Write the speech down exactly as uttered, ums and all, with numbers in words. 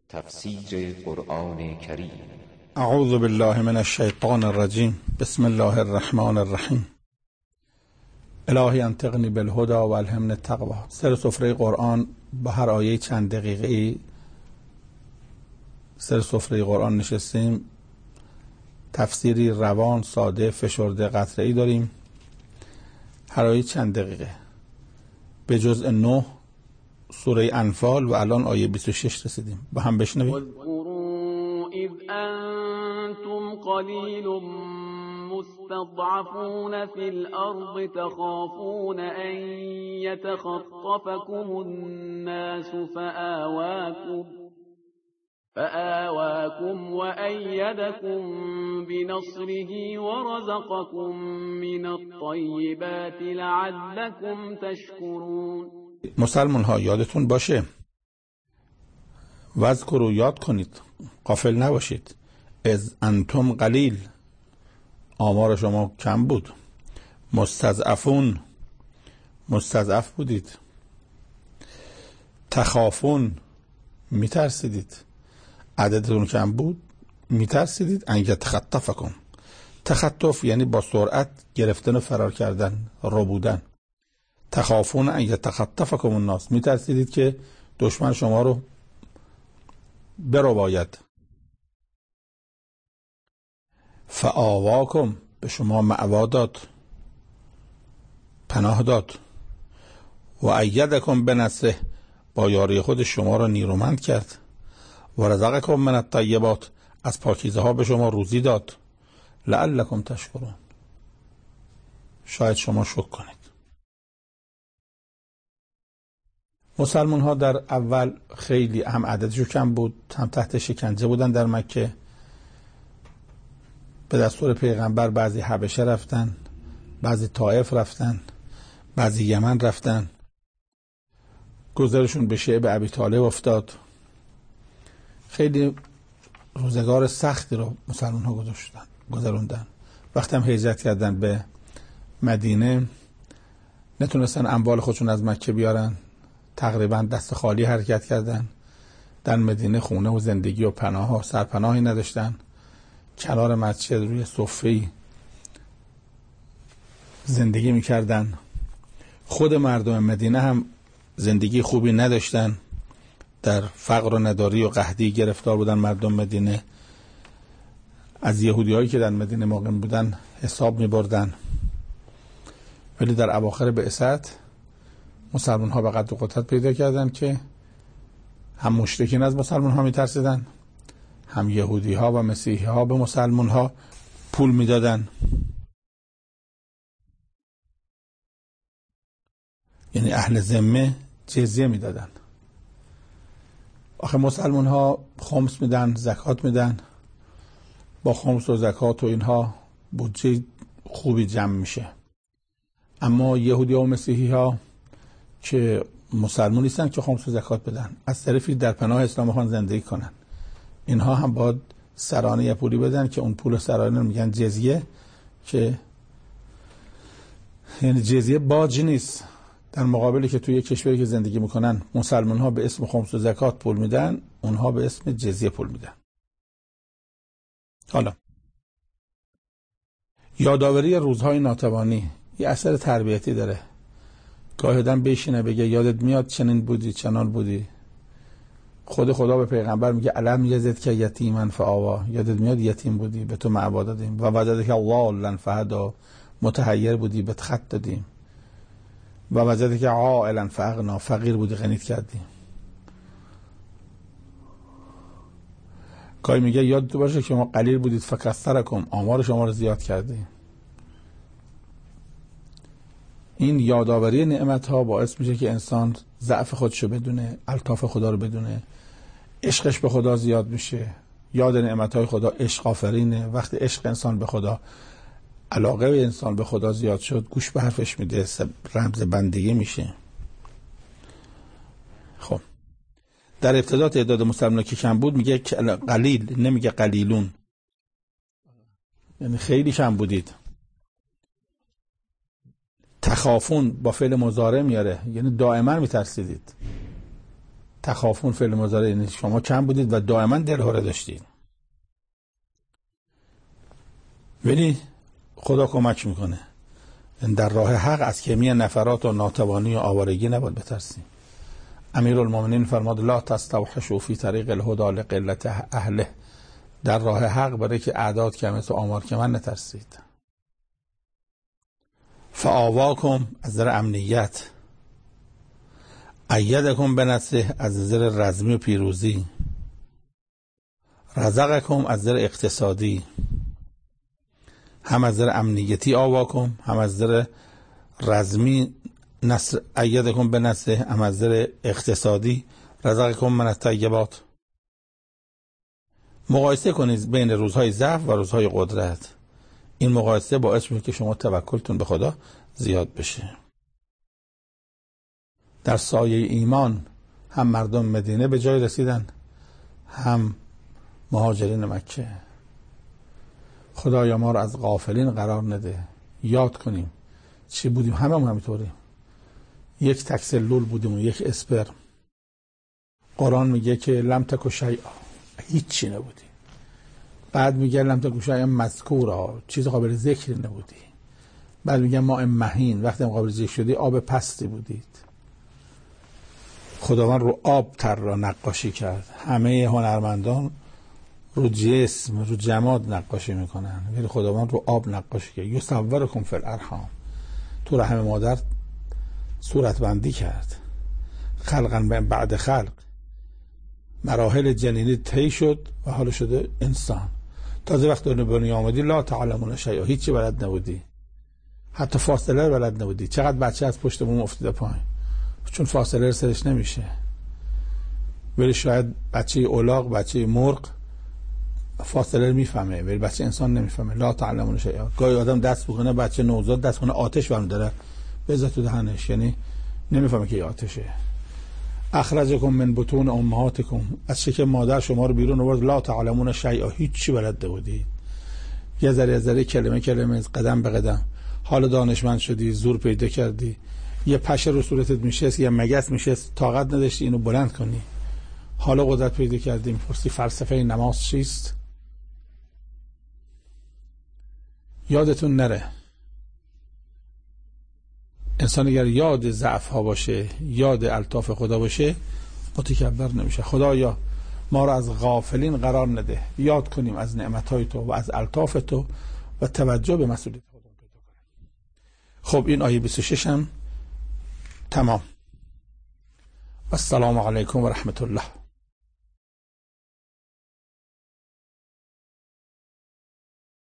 تفسیر قرآن کریم. اعوذ بالله من الشیطان الرجیم. بسم الله الرحمن الرحیم. الهی انطقنی بالهدى و الهمنی التقوی. سر سفره قرآن با هر آیه چند دقیقه سر سفره قرآن نشستیم. تفسیری روان، ساده، فشرده، قطره‌ای داریم. هر آیه چند دقیقه. به جزء نه سوره انفال و الان آیه بیست و شش رسیدیم. با هم بشنویم. واذکروا اذ انتم قلیل مستضعفون فی الارض تخافون ان یتخطفکم الناس فآواکم فآواكم وأيدكم بنصره ورزقكم من الطيبات لعلكم تشكرون. مسلمان ها یادتون باشه، واذکروا یاد کنید، غافل نباشید. از انتم قلیل، آمار شما کم بود. مستضعفون، مستضعف بودید. تخافون، میترسیدید. عددتون کم بود، میترسیدید. ان یتخطفکم، تخطف یعنی با سرعت گرفتن و فرار کردن، رو بودن. تخافون ان یتخطفکم الناس، میترسیدید که دشمن شما رو برو باید. فآواکم، به شما مأوا داد، پناه داد. و ایدکم بنصره، با یاری خود شما را نیرومند کرد. و رزقکم من الطیبات، از پاکیزه ها به شما روزی داد. لعلکم تشکرون، شاید شما شکر کنید. مسلمان ها در اول خیلی هم عددشو کم بود، هم تحت شکنجه بودن در مکه. به دستور پیغمبر بعضی حبشه رفتن، بعضی طائف رفتن، بعضی یمن رفتن. گذرشون به شعب ابی طالب افتاد. خیلی روزگار سختی رو مسلمان ها گذاشتن گذروندن. وقتی هم هجرت کردن به مدینه، نتونستن اموال خودشون از مکه بیارن، تقریبا دست خالی حرکت کردن. در مدینه خونه و زندگی و پناه ها سرپناهی نداشتن. کنار مسجد روی صفه‌ای زندگی میکردن. خود مردم مدینه هم زندگی خوبی نداشتن، در فقر و نداری و قحطی گرفتار بودن. مردم مدینه از یهودی هایی که در مدینه مقیم بودن حساب می بردن. ولی در اواخر بعثت مسلمان ها به قدر و قدرت پیدا کردن که هم مشرکین از مسلمان ها می ترسیدن، هم یهودی ها و مسیحی ها به مسلمان ها پول می دادن. یعنی اهل ذمه جزیه می دادن. آخه مسلمان ها خمس میدن، زکات میدن. با خمس و زکات و اینها بودجه خوبی جمع میشه. اما یهودی ها و مسیحی ها که مسلمان نیستن که خمس و زکات بدن، از طرفی در پناه اسلام خواهند زندگی کنن، اینها هم باید سرانه یه پولی بدن که اون پول سرانه میگن جزیه، که یعنی جزیه باج نیست. در مقابلی که توی یک کشوری که زندگی میکنن مسلمان ها به اسم خمس و زکات پول میدن، اونها به اسم جزیه پول میدن. حالا یادآوری روزهای ناتوانی یه اثر تربیتی داره. گاهی آدم بشینه بگه یادت میاد چنین بودی چنان بودی. خود خدا به پیغمبر میگه الم یزد که یتیما فآوا، یادت میاد یتیم بودی به تو معوا دادیم. و وجدک ضالا فهدی، متحیر بودی بهت خط دادیم. و وجدک عائلا فاغنی، فقیر بودی غنیت کردیم. گاهی میگه یادت باشه که ما قلیل بودید فکثرکم، آمار شما رو زیاد کردیم. این یادآوری نعمت ها باعث میشه که انسان ضعف خودشو بدونه، الطاف خدا رو بدونه، عشقش به خدا زیاد میشه. یاد نعمت های خدا عشق آفرینه. وقتی عشق انسان به خدا، علاقه به انسان به خدا زیاد شد، گوش به حرفش میده، رمز بندگی میشه. خب در ابتدا تعداد مسلمان‌ها که کم بود میگه قلیل، نمیگه قلیلون، یعنی خیلی کم بودید. تخافون با فعل مضارع میاره، یعنی دائما میترسیدید. تخافون فعل مضارع یعنی شما کم بودید و دائما دلهره داشتید، ولی خدا کمک میکنه. در راه حق از کمی نفرات و ناتوانی و آوارگی نباید بترسیم. امیرالمومنین فرماد لا تستوحشوا فی طریق الهدى لقلت اهله، در راه حق برای که اعداد کمه تو آمار کمه نترسید. فآواکم از نظر امنیت، ایدکم بنصره از نظر رزمی و پیروزی، رزقکم از نظر اقتصادی، هم از نظر امنیتی آواکم، هم از نظر رزمی نصر ایدکم بنصره، هم از نظر اقتصادی رزقکم من الطیبات. مقایسه کنید بین روزهای ضعف و روزهای قدرت. این مقایسه باعث میشه که شما توکلتون به خدا زیاد بشه. در سایه ایمان هم مردم مدینه به جای رسیدن، هم مهاجرین مکه. خدایا ما رو از غافلین قرار نده. یاد کنیم چی بودیم، همه هم همینطوریم. یک تک سلول بودیم و یک اسپرم. قرآن میگه که لم تک شیئا، هیچی نبودی. بعد میگه لم تک شیئا مذکورا، چیز قابل ذکر نبودی. بعد میگه ما مهین، وقتی قابل ذکر شدی آب پستی بودید. خداوند رو آب تر را نقاشی کرد. همه هنرمندان رو جسم، رو جماد نقاشی میکنن، ولی خداوند رو آب نقاشی کرد. یصورکم فی الارحام، تو رحم مادر صورت بندی کرد. خلقا بعد خلق، مراحل جنینی طی شد و حالا شده انسان. تازه وقت دنیا بنی آمدی لا تعلمون شیئا، هیچی بلد نبودی، حتی فاصله بلد نبودی. چقدر بچه از پشت بوم افتاده پایین چون فاصله رسیدش نمیشه. ولی شاید بچه اولاغ، بچه مرغ فاصله میفهمه، ولی بچه انسان نمیفهمه. لا تعلمون شیئا. گاهی آدم دست بکنه، بچه نوزاد دست کنه آتش برمی داره بذار تو دهنش، یعنی نمیفهمه که آتشه. اخرجکم من بطون امهاتکم، از شکم مادر شما رو بیرون آورد. لا تعلمون شیئا، هیچی بلد نبودید. یه ذره ذره، کلمه کلمه، قدم به قدم. حالا دانشمند شدی، زور پیدا کردی، یه پشه رو صورتت میشه، یه مگس میشه، طاقت نداشتی اینو بلند کنی. حالا قدرت پیدا کردی، میپرسی فلسفه نماز چیست؟ یادتون نره انسان اگر یاد ضعف ها باشه، یاد الطاف خدا باشه، متکبر نمیشه. خدایا ما را از غافلین قرار نده. یاد کنیم از نعمتهای تو و از الطاف تو و توجه به مسئولیت خودمون پیدا کنیم. خب این آیه بیست و شش هم تمام. السلام علیکم و رحمت الله.